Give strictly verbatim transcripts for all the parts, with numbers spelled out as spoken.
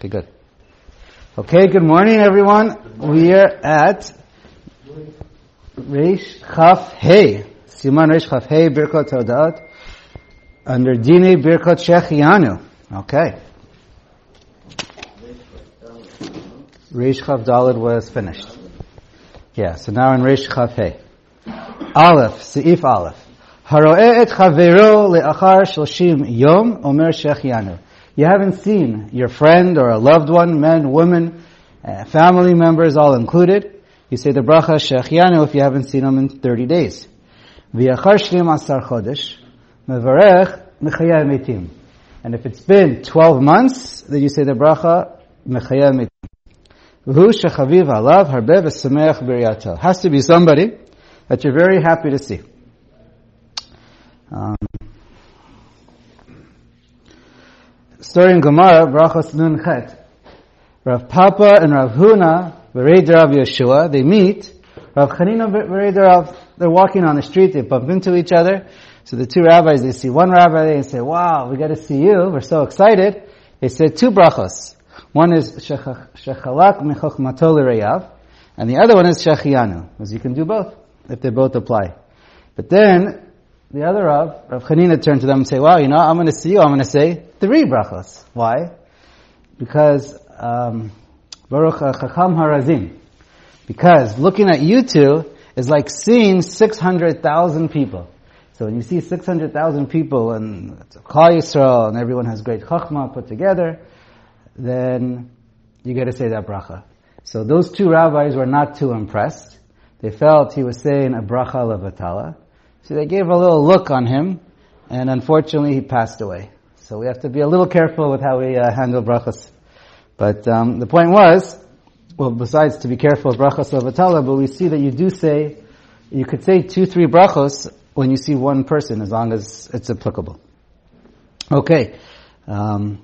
Okay, good. Okay, good morning, everyone. We are at Reish Chaf Hey, Siman Reish Chaf Hey, Birkot Hodaot, under Dine Birkot Shechianu. Okay. Reish Chaf Daled was finished. Yeah, so now in Reish Chaf Hey. Aleph, Seif Aleph. Haro'eh et chavero le'achar shloshim yom, omer Shechianu. You haven't seen your friend or a loved one, men, women, uh, family members, all included. You say the bracha Shechianu if you haven't seen them in thirty days. V'yachar shlim asar chodesh, mevarech mechaya metim. And if it's been twelve months, then you say the bracha mechaya metim. V'hu shechaviv alav harbe v'sameach b'riyato. Has to be somebody that you're very happy to see. Um, story in Gemara, Brachos Nun Chet. Rav Papa and Rav Huna, Bereid Rav Yeshua, they meet. Rav Chanina, Bereid Rav, they're walking on the street, they bump into each other. So the two rabbis, they see one rabbi, they say, wow, we got to see you, we're so excited. They say two brachos. One is Shechalak Mechochmato L'Reyav, and the other one is Shechianu, because you can do both, if they both apply. But then, the other Rav, Rav Chanina, turned to them and say, wow, you know, I'm going to see you, I'm going to say three brachos. Why? Because, um, Baruch Chacham Harazim. Because looking at you two is like seeing six hundred thousand people. So when you see six hundred thousand people and it's a Klal Yisrael and everyone has great Chachma put together, then you got to say that bracha. So those two rabbis were not too impressed. They felt he was saying a bracha levatala. So they gave a little look on him, and unfortunately he passed away. So we have to be a little careful with how we uh, handle brachas. But um, the point was, well, besides to be careful with brachas levatala, but we see that you do say, you could say two, three brachos when you see one person, as long as it's applicable. Okay. Um,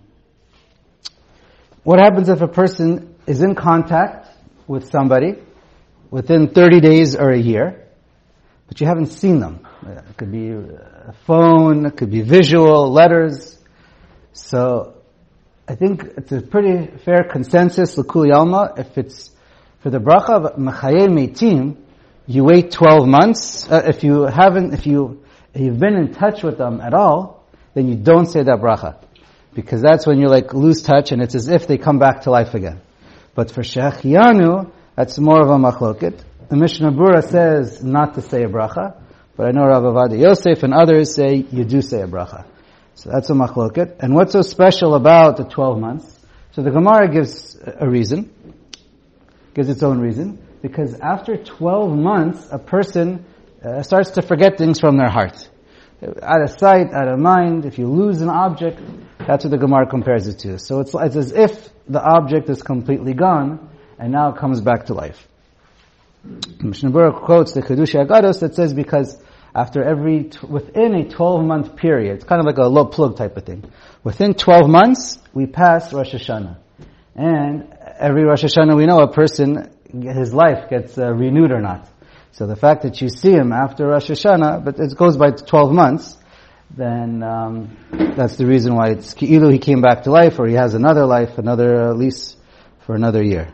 what happens if a person is in contact with somebody within thirty days or a year, but you haven't seen them? It could be a phone, it could be visual, letters. So, I think it's a pretty fair consensus, l'kuli alma, if it's for the bracha of Mechayei Meitim, you wait twelve months. Uh, if you haven't, if you, if you've been in touch with them at all, then you don't say that bracha. Because that's when you like lose touch and it's as if they come back to life again. But for Shechianu, that's more of a machloket. The Mishnah Berurah says not to say a bracha, but I know Rav Ovadia Yosef and others say you do say a bracha. So that's a machloket. And what's so special about the twelve months? So the Gemara gives a reason, gives its own reason, because after twelve months, a person uh, starts to forget things from their heart. Out of sight, out of mind, if you lose an object, that's what the Gemara compares it to. So it's, it's as if the object is completely gone, and now it comes back to life. Mishnah Berurah quotes the Chedushei Agados that says because after every, t- within a twelve month period, it's kind of like a low plug type of thing. Within twelve months, we pass Rosh Hashanah. And every Rosh Hashanah we know a person, his life gets uh, renewed or not. So the fact that you see him after Rosh Hashanah, but it goes by twelve months, then um, that's the reason why it's either he came back to life or he has another life, another uh, lease for another year.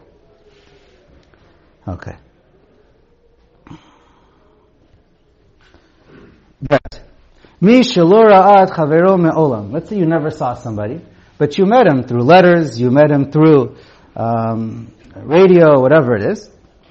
Okay. But Mi shelo ra'at chavero me'olam. Let's say you never saw somebody, but you met him through letters, you met him through um, radio, whatever it is.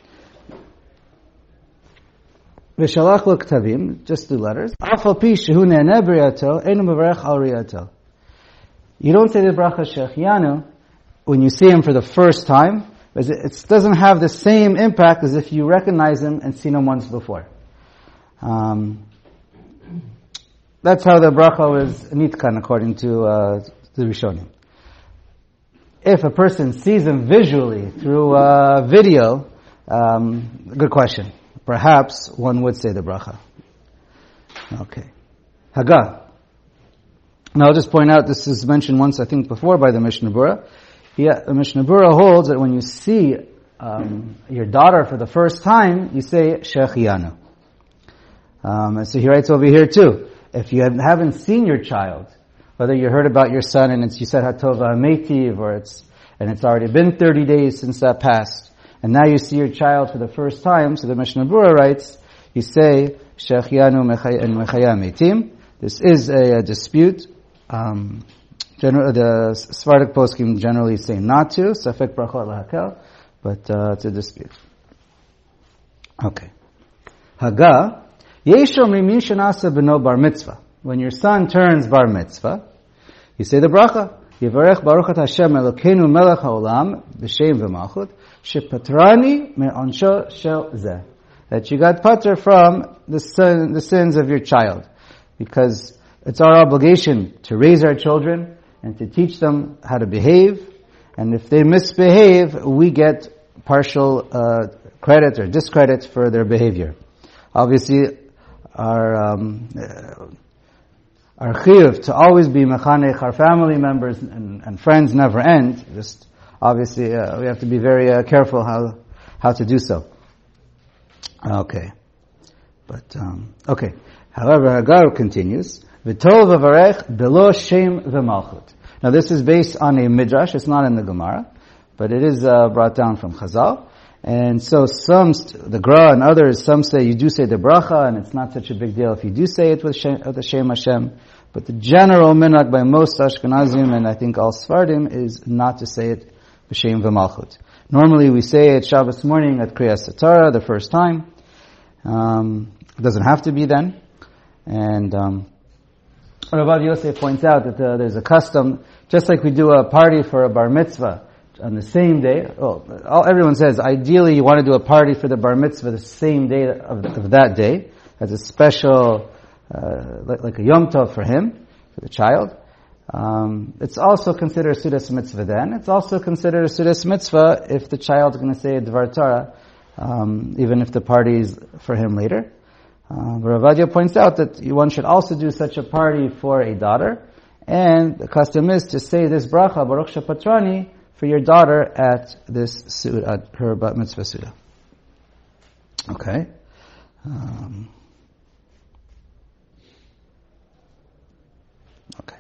V'shalach lo ktavim, just through letters. Afal pi shehu ne'eneh b'riyato, einu mevarech al riyato. You don't say the bracha Shechianu when you see him for the first time, because it doesn't have the same impact as if you recognize him and seen him once before. Um, That's how the bracha is nitkan according to uh, the Rishonim. If a person sees him visually through uh, video, um, good question. Perhaps one would say the bracha. Okay. Haggah. Now I'll just point out, this is mentioned once I think before by the Mishnah Berurah. Yeah, the Mishnah Berurah holds that when you see um, your daughter for the first time, you say Shechianu. Um, and so he writes over here too. If you haven't seen your child, whether you heard about your son and it's you said Hatova Meitiv, or it's and it's already been thirty days since that passed, and now you see your child for the first time, so the Mishnah Berurah writes, you say, Shechianu mechaya metim. This is a, a dispute. Um, general, the Sephardic poskim generally say not to, safek brachot lahakel, but uh, it's a dispute. Okay. Haga, yeshom rimin shenasa beno bar mitzvah. When your son turns bar mitzvah, you say the bracha, Yivarech Baruch At Hashem Elokeinu Melech HaOlam B'Shem V'Malchut Shepatrani Me'onsho Shel Zeh. That you got pater from the sin, the sins of your child. Because it's our obligation to raise our children and to teach them how to behave. And if they misbehave, we get partial uh, credit or discredit for their behavior. Obviously, our um, uh, our chiyuv to always be mechanech our family members and, and friends never end. Just obviously, uh, we have to be very uh, careful how how to do so. Okay, but um, okay. However, Hagar continues, V'tol v'varech belo shem v'malchut. Now this is based on a midrash. It's not in the Gemara, but it is uh, brought down from Chazal. And so some, the Gra and others, some say you do say the bracha, and it's not such a big deal if you do say it with Shem, the Shem Hashem. But the general minhag by most Ashkenazim, and I think all Sfardim, is not to say it b'Shem v'malchut. Normally we say it Shabbos morning at Kriyas Satara, the first time. Um, it doesn't have to be then. And um, Rav Yosef points out that uh, there's a custom, just like we do a party for a bar mitzvah, on the same day. Well, all, everyone says ideally you want to do a party for the bar mitzvah the same day of, the, of that day, as a special, uh, like, like a yom tov for him, for the child. Um, it's also considered a sudas mitzvah then. It's also considered a sudas mitzvah if the child is going to say a dvar Torah, um, even if the party is for him later. Uh, but Rav Ovadia points out that one should also do such a party for a daughter, and the custom is to say this bracha, Baruch Shepatrani, for your daughter at this suda, at her bat mitzvah suda. Okay. Um, okay.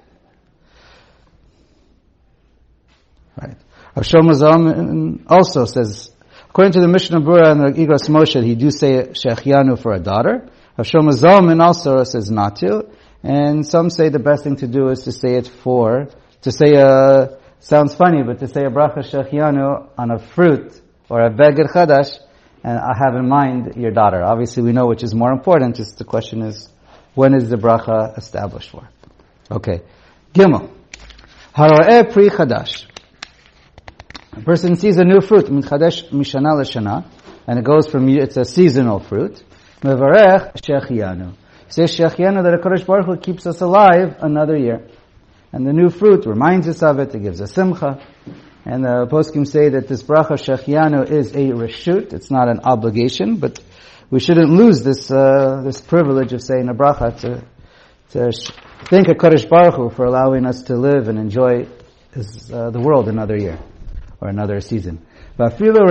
Right. Rav Shlomo Zalman also says, according to the Mishnah Berurah and the Igros Moshe, he do say Shechianu for a daughter. Rav Shlomo Zalman also says not to, and some say the best thing to do is to say it for, to say a, sounds funny, but to say a bracha shechianu on a fruit or a beged chadash, and I have in mind your daughter. Obviously, we know which is more important. Just the question is, when is the bracha established for? Okay, Gimel. Haroeh pri chadash. A person sees a new fruit, min chadash mishana l'shana, and it goes from, it's a seasonal fruit. Mevarech shechianu. Says shechianu that HaKadosh Baruch Hu keeps us alive another year. And the new fruit reminds us of it, it gives us simcha. And the poskim say that this bracha shechianu is a reshut, it's not an obligation, but we shouldn't lose this uh, this privilege of saying a bracha to, to thank HaKadosh Baruch Hu for allowing us to live and enjoy his, uh, the world another year, or another season. You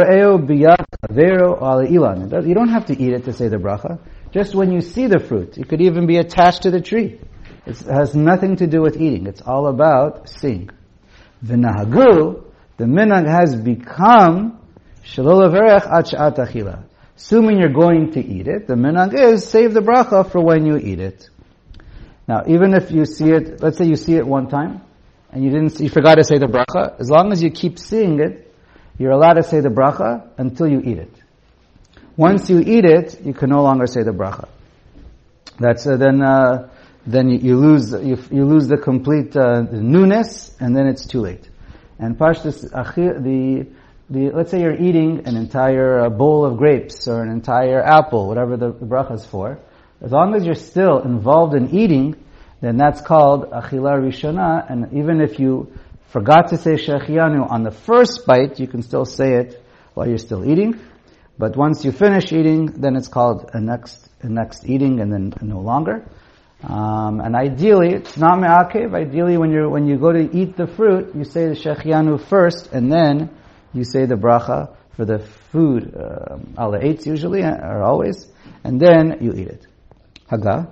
don't have to eat it to say the bracha. Just when you see the fruit, it could even be attached to the tree. It has nothing to do with eating. It's all about seeing. V'nahagu, the minhag has become shelo levarech ad she'at achila. Assuming you're going to eat it, the minhag is save the bracha for when you eat it. Now, even if you see it, let's say you see it one time, and you didn't, you forgot to say the bracha, as long as you keep seeing it, you're allowed to say the bracha until you eat it. Once you eat it, you can no longer say the bracha. That's uh, then. Uh, then you, you lose you, you lose the complete uh, newness, and then it's too late. And pashtus the the let's say you're eating an entire uh, bowl of grapes or an entire apple, whatever the, the bracha is for. As long as you're still involved in eating, then that's called achila rishona. And even if you forgot to say shechianu on the first bite, you can still say it while you're still eating. But once you finish eating, then it's called a next a next eating, and then no longer. Um, and ideally, it's not me'akev. Ideally, when you when you go to eat the fruit, you say the shechianu first, and then you say the bracha for the food, uh, al eitz usually, or always, and then you eat it. Haga.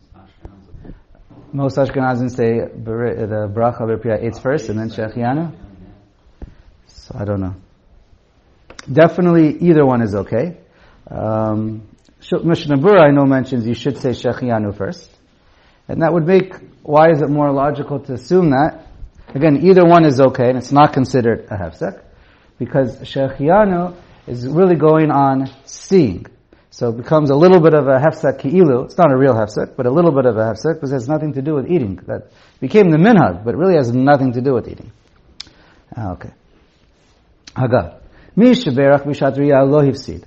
Most Ashkenazim say the bracha b'priya eitz first, and then shechianu. So I don't know. Definitely either one is okay. Um, Mishnah Berurah I know mentions you should say Shechianu first. And that would make, why is it more logical to assume that? Again, either one is okay, and it's not considered a hefsek, because Shechianu is really going on seeing. So it becomes a little bit of a hefsek ki'ilu. It's not a real hefsek, but a little bit of a hefsek, because it has nothing to do with eating. That became the minhag, but really has nothing to do with eating. Okay. Hagav. Mi sheberach b'shat riyah lo hifsid.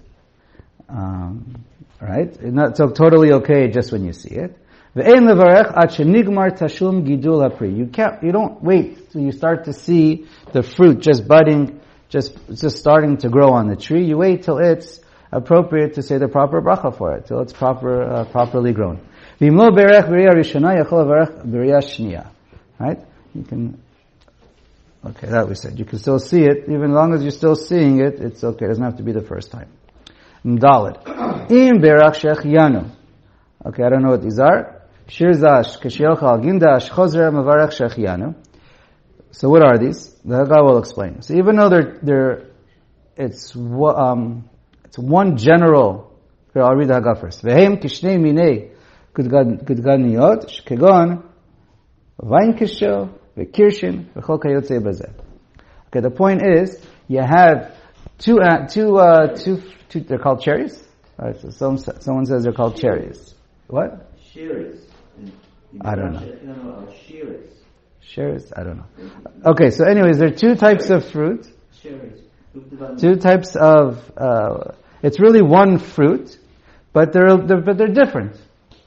Um, right? It's not so totally okay just when you see it. Ve'en levarech ad shenigmar tashum gidul hapri. You can't, you don't wait till you start to see the fruit just budding, just, just starting to grow on the tree. You wait till it's appropriate to say the proper bracha for it, till it's proper, uh, properly grown. V'imlo berech b'riyah rishona yachol levarech b'riyah shniya. Right? You can, okay, that we said. You can still see it, even as long as you're still seeing it, it's okay. It doesn't have to be the first time. Daled. Im berach shechianu. Okay, I don't know what these are. Shirzash, Kashiochal, Gindash, Chozer, Mavarach, Shechianu. So what are these? The Haggah will explain. So even though they're, they're, it's, um, it's one general, here I'll read the Haggah first. Vehem kishnei minei gudganiot, shkegon, vain kisho, vekirshin, vechol kayotze bazeh. Okay, the point is, you have two, uh, two, uh, two, two, they're called cherries? Alright, so some, someone says they're called cherries. What? Shears. I don't know. No, no, shears. Shears? I don't know. Okay, so anyways, there are two types of fruit. Shears. Two types of, uh, it's really one fruit, but they're, they're but they're different.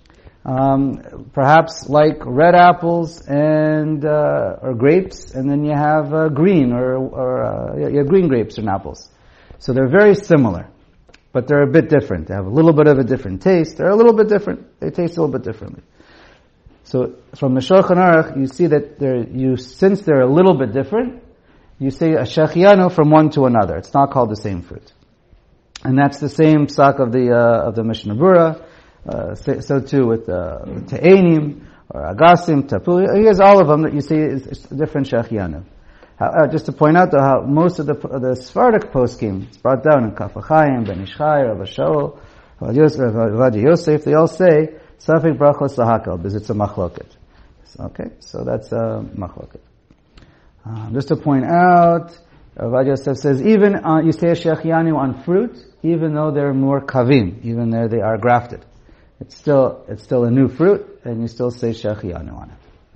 Um, perhaps like red apples and, uh, or grapes, and then you have, uh, green or, or, uh, yeah, yeah, green grapes and apples. So they're very similar, but they're a bit different. They have a little bit of a different taste. They're a little bit different. They taste a little bit differently. So from the Shulchan Aruch, you see that they're, you, since they're a little bit different, you say a shechianu from one to another. It's not called the same fruit. And that's the same psak of the, uh, of the Mishnah Berurah. Uh, so, so too with, uh, te'enim, or agasim, tapul. Here's all of them that you see is, is different shechianu. Uh, just to point out though how most of the, the Sephardic poskim, it's brought down in Kaf HaChaim, Ben Ish Chai, Rav Shaul, Rav Yosef, they all say, Safek brachos lahakel, because it's a machloket. Okay, so that's a machloket. Um, just to point out, Rav Yosef says, even uh, you say a shechianu on fruit, even though they're more kavim, even though they are grafted. It's still, it's still a new fruit, and you still say shechianu on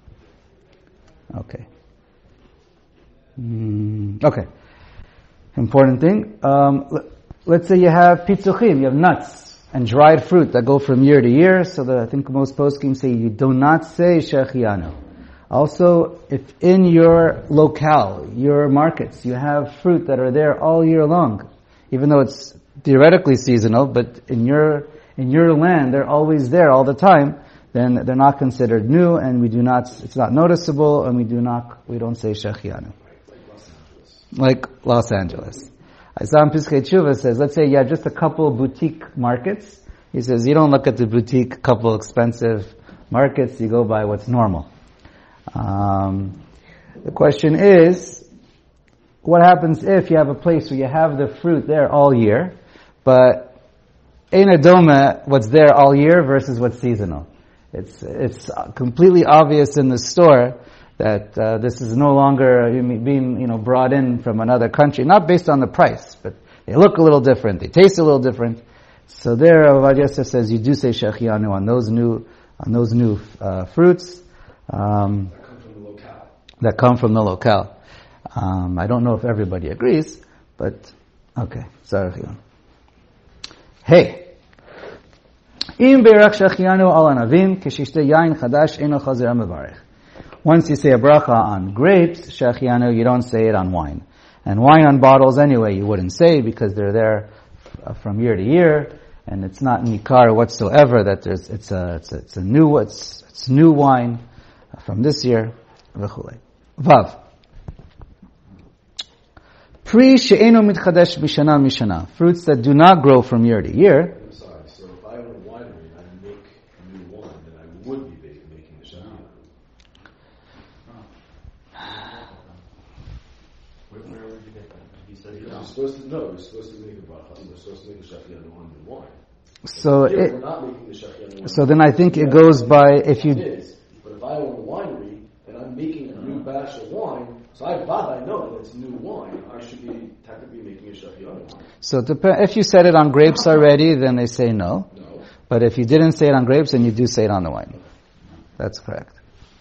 it. Okay. Mm, okay. Important thing. Um, l- let's say you have pitzuchim, you have nuts and dried fruit that go from year to year, so that I think most poskim say you do not say shechianu. Also, if in your locale, your markets, you have fruit that are there all year long, even though it's theoretically seasonal, but in your in your land they're always there all the time, then they're not considered new, and we do not. It's not noticeable, and we do not. We don't say shechianu. Like Los Angeles. Isam Piskei Tshuva says, let's say you have just a couple boutique markets. He says, you don't look at the boutique couple expensive markets, you go by what's normal. Um, the question is, what happens if you have a place where you have the fruit there all year, but ein adoma what's there all year versus what's seasonal? It's, it's completely obvious in the store that uh, this is no longer being, you know, brought in from another country, not based on the price, but they look a little different, they taste a little different. So there, Rav Yosef says you do say shechianu on those new, on those new uh, fruits um, that come from the locale. That come from the locale. Um, I don't know if everybody agrees, but okay. Sorry. Hey. Im beirach shechianu al anavim kishishte yain chadash eno chazer mevarech. Once you say a bracha on grapes, shechianu, you don't say it on wine. And wine on bottles anyway, you wouldn't say because they're there from year to year, and it's not nikar whatsoever that there's, it's a, it's a, it's a new, it's, it's new wine from this year. Vav. Pri she'eno mitchadesh mishana mishana. Fruits that do not grow from year to year. I'm sorry, so if I own a winery and I make new wine, then I would be making the shechianu. Where, where would you get that? You're supposed to know. You're supposed to make a bracha. You're supposed to make a shechianu on the wine. So, Here, it, we're not making the shechianu. so then I think it goes by if you. It is, but if I own a winery and I'm making a new batch of wine, so I bought, I know that it's new wine. I should be technically making a shechianu wine. So dep- if you said it on grapes already, then they say no. No. But if you didn't say it on grapes, then you do say it on the wine. That's correct.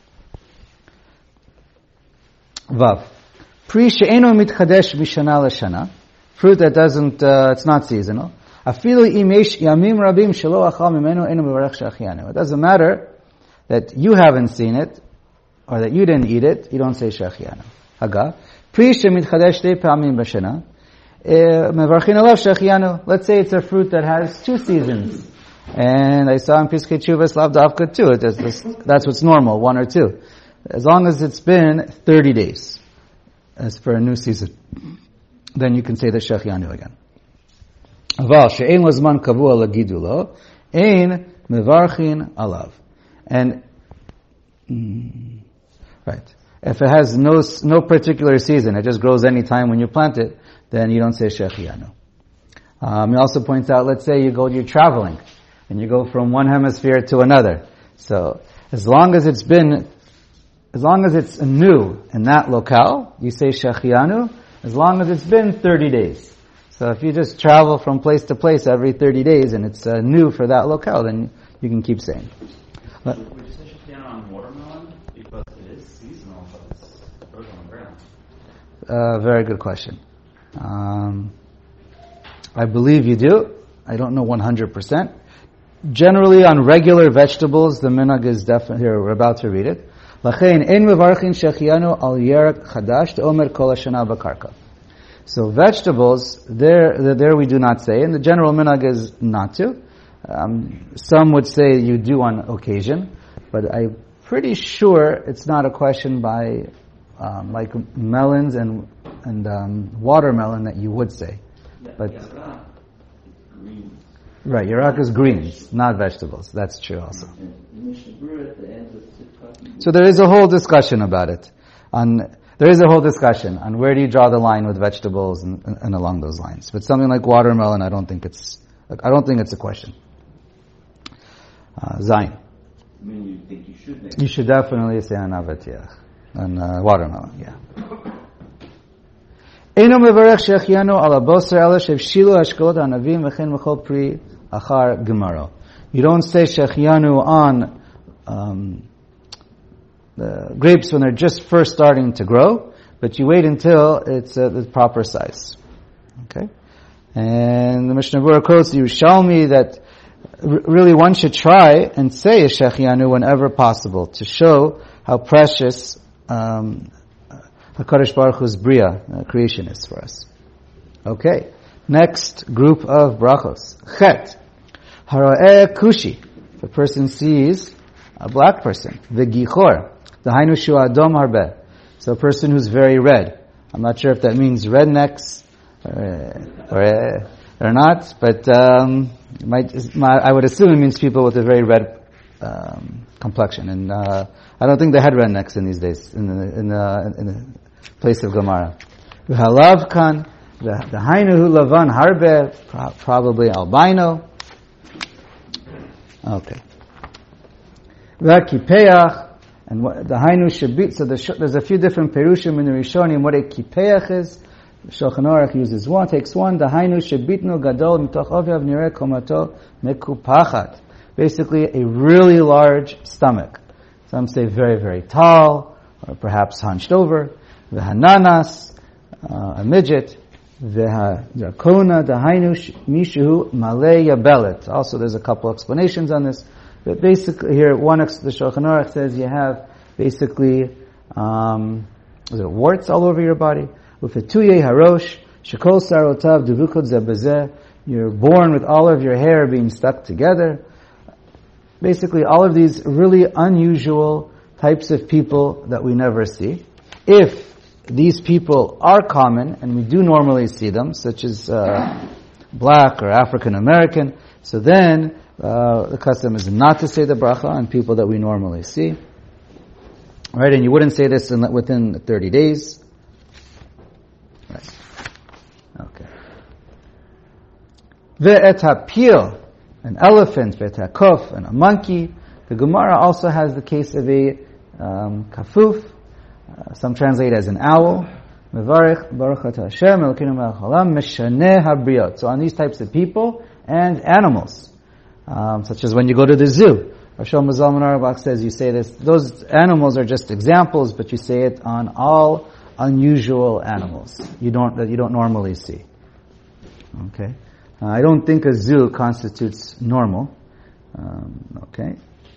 Vav. Pri she'eno mitchadesh mishana l'shana. Fruit that doesn't, uh, it's not seasonal. Afilu im yesh yamim rabim shelo achal mimenu enu mevarech shechianu. It doesn't matter that you haven't seen it, or that you didn't eat it, you don't say shechianu. Haga. Pri she'mitchadesh shtei pa'amim b'shana. Mevarchin alav shechianu. Let's say it's a fruit that has two seasons. And I saw in Piskei Teshuvos Lav Davka too. It is this, that's what's normal, one or two. As long as it's been thirty days, as for a new season, then you can say the shechianu again. Aval she'ein lazman kavua lagidulo, ein mevarchin alav. And mm, right, if it has no no particular season, it just grows any time when you plant it, then you don't say shechianu. Um, he also points out, let's say you go, you're traveling, and you go from one hemisphere to another. So, as long as it's been, as long as it's new in that locale, you say shechianu, as long as it's been thirty days. So if you just travel from place to place every thirty days, and it's uh, new for that locale, then you can keep saying. But, would you say shechianu on watermelon? Because it is seasonal, but it's grows on the ground. uh, very good question. Um, I believe you do. I don't know one hundred percent. Generally, on regular vegetables, the minhag is definitely, here, we're about to read it. Lachein ein mevarchin shechianu al yerek chadash te'omer kol hashana b'karka. So vegetables, there, there we do not say, and the general minhag is not to. Um, some would say you do on occasion, but I'm pretty sure it's not a question by, um, like melons and, and, um, watermelon that you would say. But, right, Yirak is greens, not vegetables. That's true also. So there is a whole discussion about it. On there is a whole discussion on where do you draw the line with vegetables and, and, and along those lines. But something like watermelon, I don't think it's I don't think it's a question. Uh, Zayin. I mean, you think you should make You should definitely say on avatiach on uh, watermelon. Yeah. Eino mevarech shechianu ala boser ela shevshilu hashkolot hanavim v'chen v'chol pri achar gemaro. You don't say shechianu on um, the grapes when they're just first starting to grow, but you wait until it's uh, the proper size. Okay? And the Mishnah Berurah quotes the Yerushalmi that r- really one should try and say a shechianu whenever possible to show how precious um, HaKadosh Baruch Hu's Bria, uh, creation is for us. Okay. Next group of brachos. Chet. Haro'eh kushi. The person sees a black person. V'gichor. The hainu shu adom harbeh. So a person who's very red. I'm not sure if that means rednecks or, or, or not, but um, it might, my, I would assume it means people with a very red um, complexion. And uh, I don't think they had rednecks in these days, in the, in the, in the place of Gemara. V'halav kan, the hainu hu lavan harbe, probably albino. Okay. V'kipeach, and what, the hainu shabit, so the, there's a few different perushim in the Rishonim, what a kipeach is. Shulchan Aruch uses one, takes one, the hainu shabitnu gadol mitoch ovyav nireh komato mekupachat. Basically, a really large stomach. Some say very, very tall, or perhaps hunched over. V'hananas, uh, a midget. V'hadrakona, the hainu mishu malei yabelet. Also, there's a couple explanations on this. But basically, here, one, the Shulchan Aruch says you have basically, um, is it warts all over your body? Ufetuye harosh, shekol sarotav duvukot zebazeh. You're born with all of your hair being stuck together. Basically, all of these really unusual types of people that we never see. If these people are common, and we do normally see them, such as uh, black or African American, so then uh, the custom is not to say the bracha on people that we normally see. Right, and you wouldn't say this in, within thirty days. Right. Okay. Ve'et ha'pil, an elephant, ve'et ha'kof, and a monkey. The Gemara also has the case of a um, kafuf. Uh, some translate as an owl. Mevarich baruch atah Hashem Elokeinu melech haolam mishaneh habriot. So on these types of people and animals, um, such as when you go to the zoo, Rosh Zalman Auerbach says you say this. Those animals are just examples, but you say it on all unusual animals you don't that you don't normally see. Okay, uh, I don't think a zoo constitutes normal. Um, okay.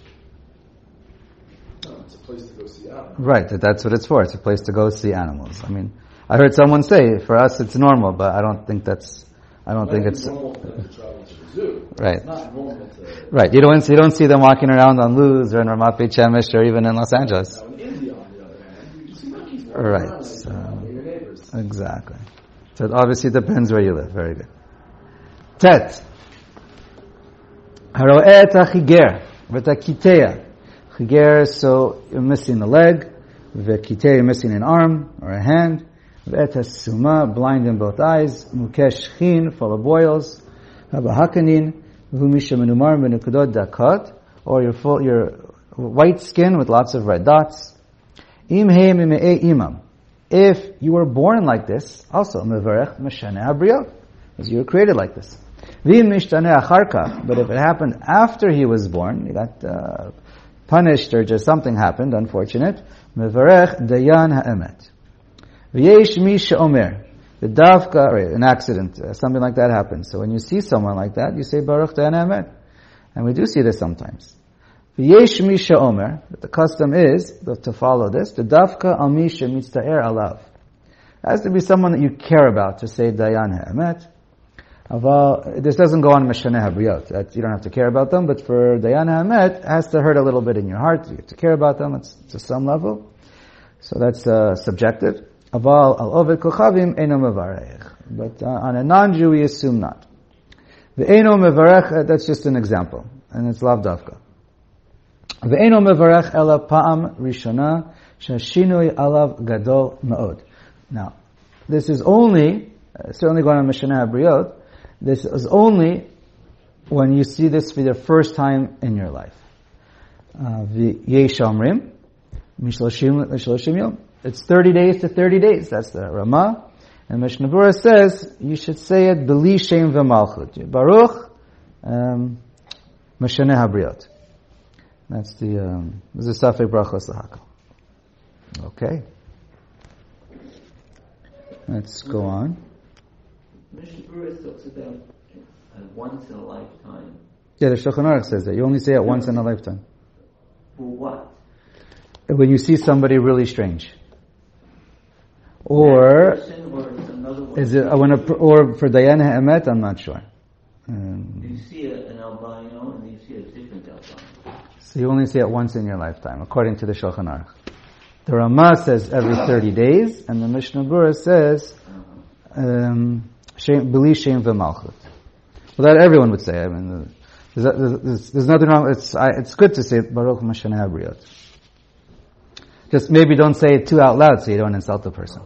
No, it's a place to go see animals. Right, that's what it's for. It's a place to go see animals. I mean, I heard someone say, for us it's normal, but I don't think that's, I don't It think might it's, be normal for them to travel to the zoo. Right. It's not normal to... right, you don't, you don't see them walking around on Luz or in Ramat Beit Shemesh or even in Los Angeles. Now in India, on the other hand, you see monkeys walking Right, around so- and they're your neighbors. Exactly. So it obviously depends where you live. Very good. Tet. Haro'eh et ha-chiger v'et ha-kiteya. Chiger, so you're missing a leg. V'kiteya, you're missing an arm or a hand. V'et ha-suma, blind in both eyes. Mukesh chin, full of boils. Habahakanin, v'humisha menumar v'nukudot dakot. Or you're full, you're white skin with lots of red dots. Im he mime'e imam. If you were born like this, also mevarech meshane habriot, as you were created like this. V'im mishtane acharka, but if it happened after he was born, he got uh, punished or just something happened, unfortunate, mevarech dayan ha'emet. V'yesh mi she'omer, the davka, or an accident, uh, something like that happens. So when you see someone like that, you say baruch dayan ha'emet, and we do see this sometimes. V'yesh mi she'omer, but the custom is to follow this. The dafka al mi she'mitzta'er alav. It has to be someone that you care about to say dayan ha'emet. Aval, this doesn't go on meshaneh habriot. That you don't have to care about them, but for dayan ha'emet, it has to hurt a little bit in your heart. You have to care about them. It's to some level. So that's uh, subjective. Aval al oved kochavim eno mevarech. But uh, on a non-Jew, we assume not. The eno mevarech, uh, that's just an example, and it's lav dafka. Ve'eno mevarech ela pa'am rishona shashinui alav gadol ma'od. Now, this is only, uh, certainly going on Mishnah Habriot, this is only when you see this for the first time in your life. V'yesh omrim, mishloshim l'shloshim yom. It's thirty days to thirty days. That's the Ramah. And Mishnah Berurah says, you should say it, b'li shem v'malchut. Baruch, um, Mishnah Habriot. That's the, um, this is Safek Brachos Lahakal. Okay. Let's go on. Mishnah Berurah talks about uh, once in a lifetime. Yeah, the Shulchan Aruch says that. You only say it once in a lifetime. For what? When you see somebody really strange. Or, Person, or it's another one? is it, uh, when a, or for Dayan Ha'emet, I'm not sure. Um, You see a, an albino and you see a different albino. So you only see it once in your lifetime, according to the Shulchan Aruch. The Ramah says every thirty days, and the Mishnah Berurah says, um, b'li shem v'malchut. Well, that everyone would say. I mean, there's, there's, there's nothing wrong. It's I, it's good to say Baruch Mishaneh Habriot. Just maybe don't say it too out loud so you don't insult the person.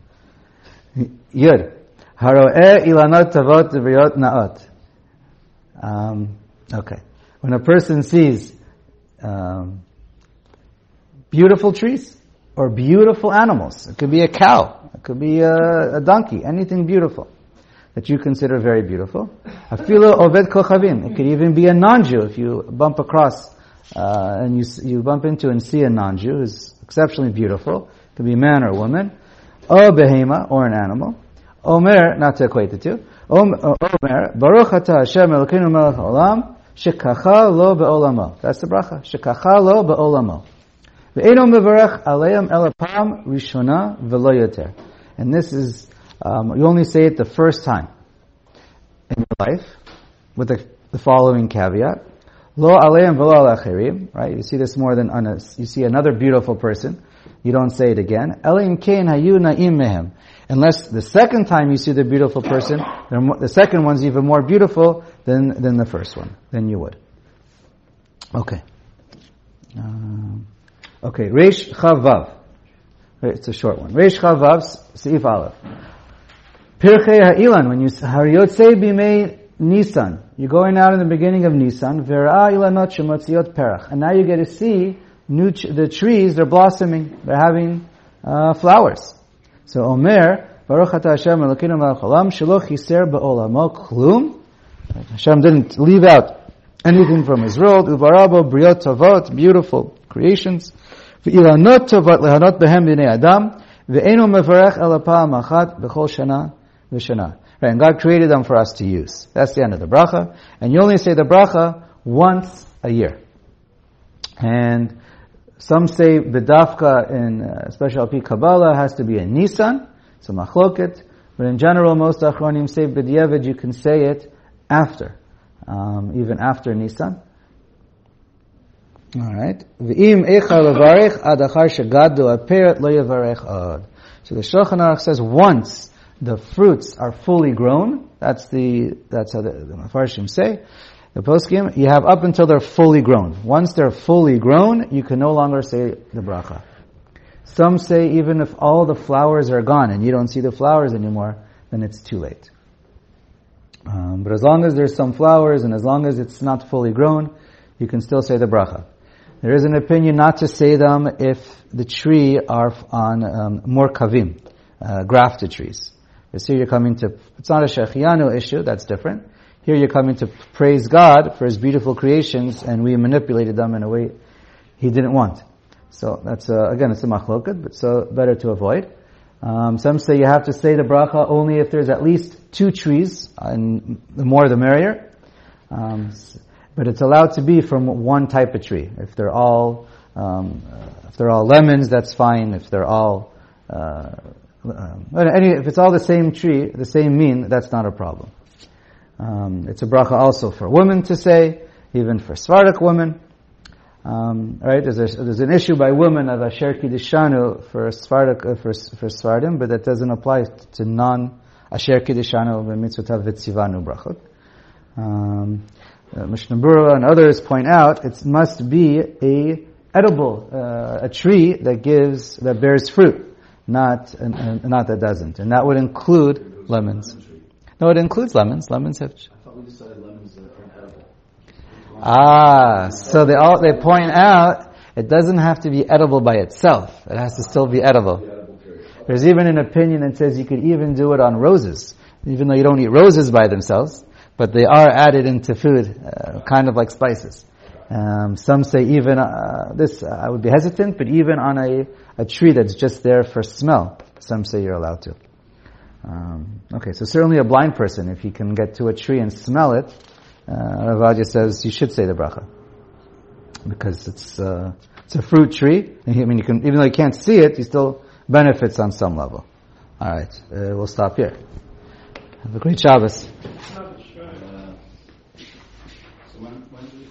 Yud. Haro'eh ilanot tavot v'riot na'ot. Um, okay. When a person sees um, beautiful trees or beautiful animals, it could be a cow, it could be a, a donkey, anything beautiful that you consider very beautiful. Afilo oved kochavim. It could even be a non-Jew if you bump across uh, and you you bump into and see a non-Jew who's exceptionally beautiful. It could be a man or a woman, or behema, or an animal. Omer, not to equate the two. Omer, Baruch atah Hashem Elokeinu melech haolam, shekacha lo be'olamo. That's the bracha. Shekacha lo be'olamo. Ve'eno mevarech aleim elapam rishona v'lo yoter. And this is, um, you only say it the first time in your life, with the, the following caveat. Lo aleim v'lo al acherim. Right? You see this more than on a, you see another beautiful person. You don't say it again. Elim kein hayu na'im mehem. Unless the second time you see the beautiful person, the second one's even more beautiful than than the first one, than you would. Okay. Um, okay, Reish Chavav. It's a short one. Reish Chavav, Seif Aleph. Pirchei ha'ilan, when you Hariyotze bimei Nisan, you're going out in the beginning of Nisan. Vera ilanot shemotziot perach, and now you get to see new ch- the trees. They're blossoming. They're having uh, flowers. So Omer, Baruch Ata Hashem Elokeinu Melech Haolam Shelo Chiser Be'olamo Klum. Hashem didn't leave out anything from His world. Ubarabo Briot Tovot, beautiful creations. Ve'ilanot Tovot lehanot behem b'nei Adam. Ve'enu mevarech el ha'pa'am achat b'chol shana v'shana. Right, and God created them for us to use. That's the end of the bracha. And you only say the bracha once a year. And some say B'dafka in uh, special Al Pi Kabbalah has to be in Nisan, so machloket. But in general, most achronim say B'diavad, you can say it after, um, even after Nisan. Alright. V'im eicha levarech ad achar shegadu aperet lo yavarech ad. So the Shulchan Aruch says once the fruits are fully grown, that's the, that's how the, the Mefarshim say, the poskim, you have up until they're fully grown. Once they're fully grown, you can no longer say the bracha. Some say even if all the flowers are gone and you don't see the flowers anymore, then it's too late. Um, but as long as there's some flowers and as long as it's not fully grown, you can still say the bracha. There is an opinion not to say them if the tree are on um, more kavim, uh, grafted trees. Because here you're coming to, it's not a shechianu issue, that's different. Here you're coming to praise God for His beautiful creations, and we manipulated them in a way He didn't want. So that's, uh, again, it's a machloket, but so better to avoid. Um, some say you have to say the bracha only if there's at least two trees, and the more the merrier. Um, but it's allowed to be from one type of tree. If they're all, um, if they're all lemons, that's fine. If they're all, uh, Um, any, if it's all the same tree, the same mean, that's not a problem. Um, it's a bracha also for women to say, even for Sephardic women. Um, right? There's, a, there's an issue by women of Asher Kiddishanu for Sephardic, uh, for, for Sephardim, but that doesn't apply to non Asher Kiddishanu b'mitzvotav v'tzivanu brachot. Um, uh, Mishnah Berurah and others point out it must be a edible, uh, a tree that gives, that bears fruit. Not, and, and not that doesn't. And that would include lemons. No, it includes lemons. Lemons have... I thought we decided lemons are edible. Ah, so they all, they point out, it doesn't have to be edible by itself. It has to still be edible. There's even an opinion that says you could even do it on roses. Even though you don't eat roses by themselves, but they are added into food, uh, kind of like spices. Um, some say even, uh, this, uh, I would be hesitant, but even on a, a tree that's just there for smell, some say you're allowed to. Um, okay, so certainly a blind person, if he can get to a tree and smell it, uh, Rav Ovadia says you should say the bracha. Because it's, uh, it's a fruit tree, and he, I mean you can, even though you can't see it, he still benefits on some level. Alright, uh, we'll stop here. Have a great Shabbos.